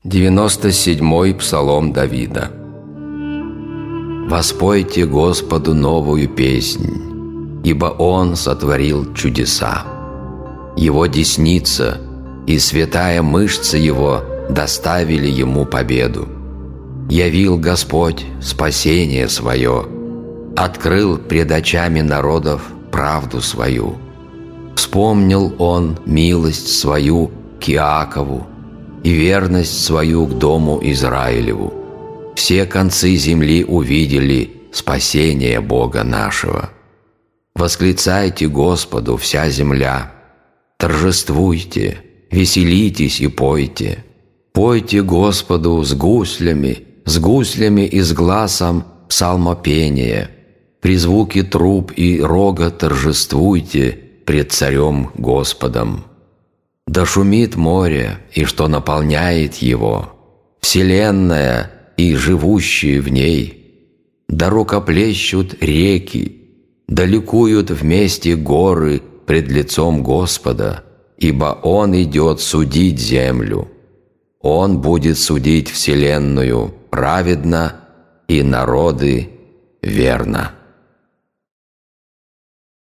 97-й псалом Давида. «Воспойте Господу новую песнь, ибо Он сотворил чудеса. Его десница и святая мышца Его доставили Ему победу. Явил Господь спасение свое, открыл пред очами народов правду свою. Вспомнил Он милость свою к Иакову и верность свою к дому Израилеву. Все концы земли увидели спасение Бога нашего. Восклицайте Господу, вся земля, торжествуйте, веселитесь и пойте. Пойте Господу с гуслями и с гласом псалмопения. При звуке труб и рога торжествуйте пред Царем Господом. Да шумит море, и что наполняет его, вселенная и живущие в ней. Да рукоплещут реки, да ликуют вместе горы пред лицом Господа, ибо Он идет судить землю. Он будет судить вселенную праведно и народы верно».